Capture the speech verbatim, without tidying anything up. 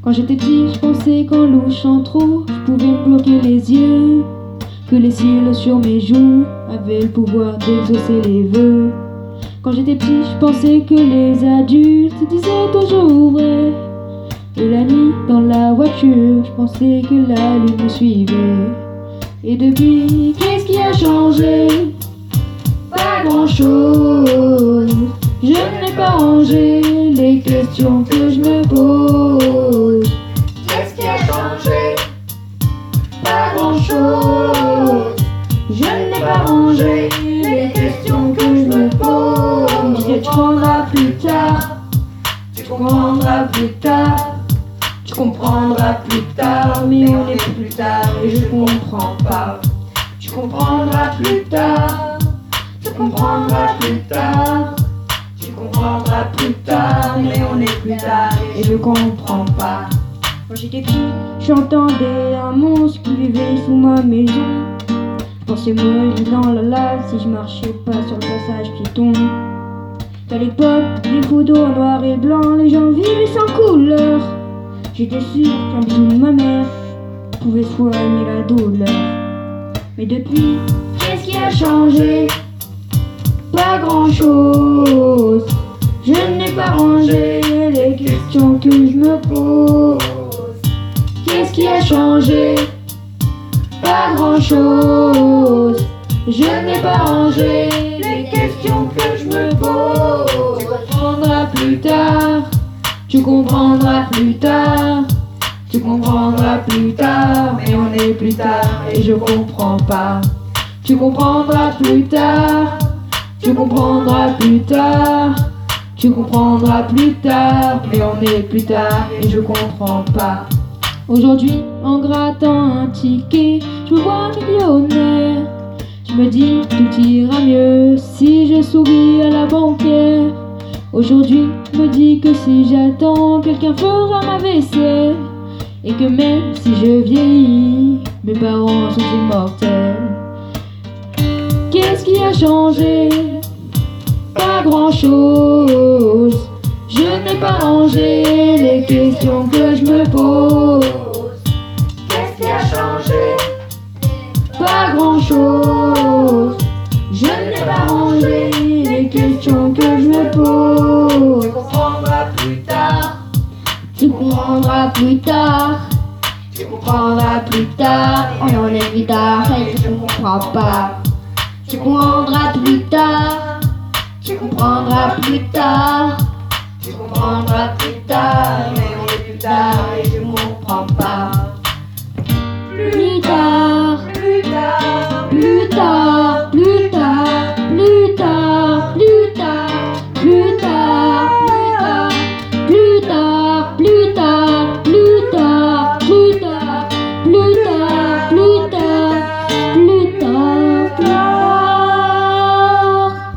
Quand j'étais petit, je pensais qu'en louchant trop, je pouvais me bloquer les yeux, que les cils sur mes joues avaient le pouvoir d'exaucer les vœux. Quand j'étais petit, je pensais que les adultes disaient toujours vrai. Et la nuit, dans la voiture, je pensais que la lune me suivait. Et depuis, qu'est-ce qui a changé? Pas grand-chose. Je n'ai pas rangé les questions que je me pose. Qu'est-ce qui a changé? Pas grand-chose. Je n'ai pas rangé les questions que je me pose. Tu comprendras plus tard. Tu comprendras plus tard. Tu comprendras plus tard, mais on est plus tard et je comprends pas. Tu comprendras plus tard. Tu comprendras plus tard. Tu comprendras plus tard, mais on est plus tard et je comprends pas. Quand j'étais petit, j'entendais un monstre qui vivait sous ma maison. Je pensais mourir dans la lave si je marchais pas sur le passage piéton. À l'époque, les photos en noir et blanc, les gens vivaient sans couleur. J'étais sûr qu'un bisou de ma mère pouvait soigner la douleur. Mais depuis, qu'est-ce qui a changé? Pas grand-chose. Je n'ai pas rangé les questions que je me pose. Qu'est-ce qui a changé? Pas grand-chose. Je n'ai pas rangé les questions que je me pose. Tu comprendras plus tard. Tu comprendras plus tard. Tu comprendras plus tard. Mais on est plus tard et je comprends pas. Tu comprendras plus tard. Tu comprendras plus tard. Tu comprendras plus tard. Mais on est plus tard et je comprends pas. Aujourd'hui, en grattant un ticket, je me vois millionnaire. Je me dis tout ira mieux si je souris à la banquière. Aujourd'hui, je me dis que si j'attends, quelqu'un fera ma vaisselle. Et que même si je vieillis, mes parents sont immortels. Qu'est-ce qui a changé? Pas grand-chose. Je n'ai pas rangé les questions que je me pose. Qu'est-ce qui a changé? Pas grand-chose. Je n'ai pas rangé les questions que je me pose. Tu comprendras plus tard. Tu comprendras plus tard. Tu comprendras plus tard. Et on est plus tard et je ne comprends pas. Tu comprendras plus tard. Tu comprendras plus tard. Tu comprendras